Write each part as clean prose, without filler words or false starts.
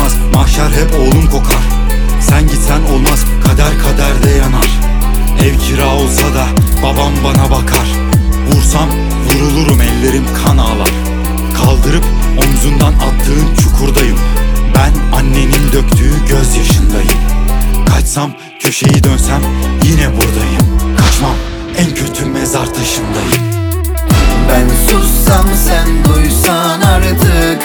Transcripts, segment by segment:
olmaz, mahşer hep oğlum kokar. Sen gitsen olmaz, kader kaderde yanar. Ev kira olsa da babam bana bakar. Vursam vurulurum, ellerim kan ağlar. Kaldırıp omzundan attığın çukurdayım. Ben annenin döktüğü gözyaşındayım. Kaçsam, köşeyi dönsem yine buradayım. Kaçmam, en kötü mezar taşındayım. Ben sussam sen duysan artık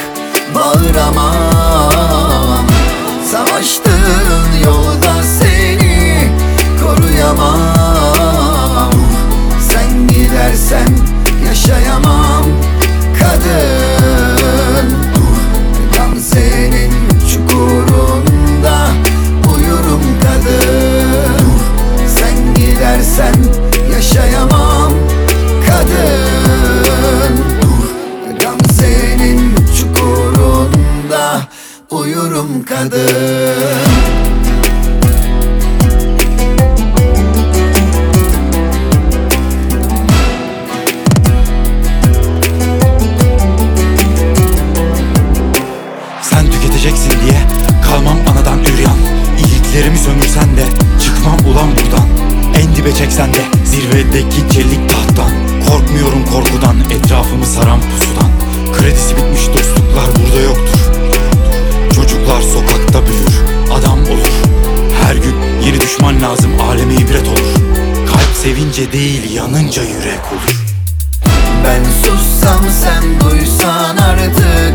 bağıramam. Savaştığın yolda seni koruyamam. Sen gidersen yaşayamam kadın. Gamze'nin çukurunda uyurum kadın. Sen gidersen yaşayamam kadın. Gamze'nin çukurunda uyurum kadın. Sen tüketeceksin diye kalmam anadan üryan. İyiliklerimi sömürsen de çıkmam ulan buradan. En dibe çeksen de zirvedeki çelik tahttan. Korkmuyorum korkudan, etrafımı saran pusudan. Kredisi bitmiş dostluklar burada yoktur. Çocuklar sokakta büyür, adam olur. Her gün yeni düşman lazım, aleme ibret olur. Kalp sevince değil, yanınca yürek olur. Ben sussam sen duysan artık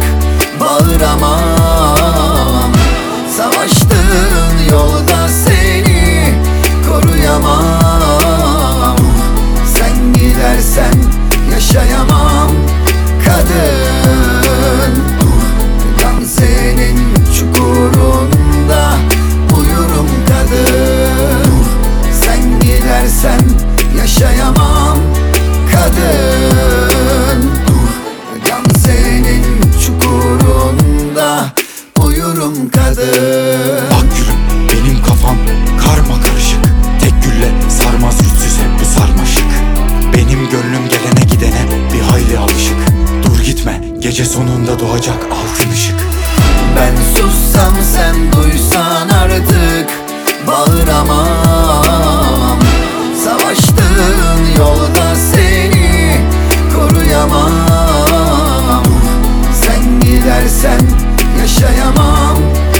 bağıramam. Savaştığın yolda seni koruyamam. Sen gidersen yaşayamam kadın. Gamze'nin çukurunda uyurum kadın. Sen gidersen yaşayamam kadın. Gamze'nin çukurunda uyurum kadın. Bak gülüm, benim kafam karma karışık. Tek gülle sarmaz yüzsüz hep bu sarmaşık. Benim gönlüm gelene gidene bir hayli alışık. Dur gitme, gece sonunda doğacak altın ışık. Ben sussam sen duysan artık bağıramam. Savaştığın yolda seni koruyamam. Sen gidersen yaşayamam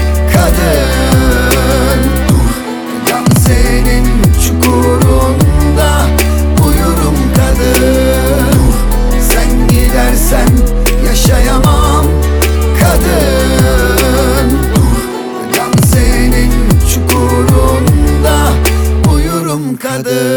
kadın. Gamze'nin çukurunda uyurum kadın. Sen gidersen yaşayamam kadın. Gamze'nin çukurunda uyurum kadın.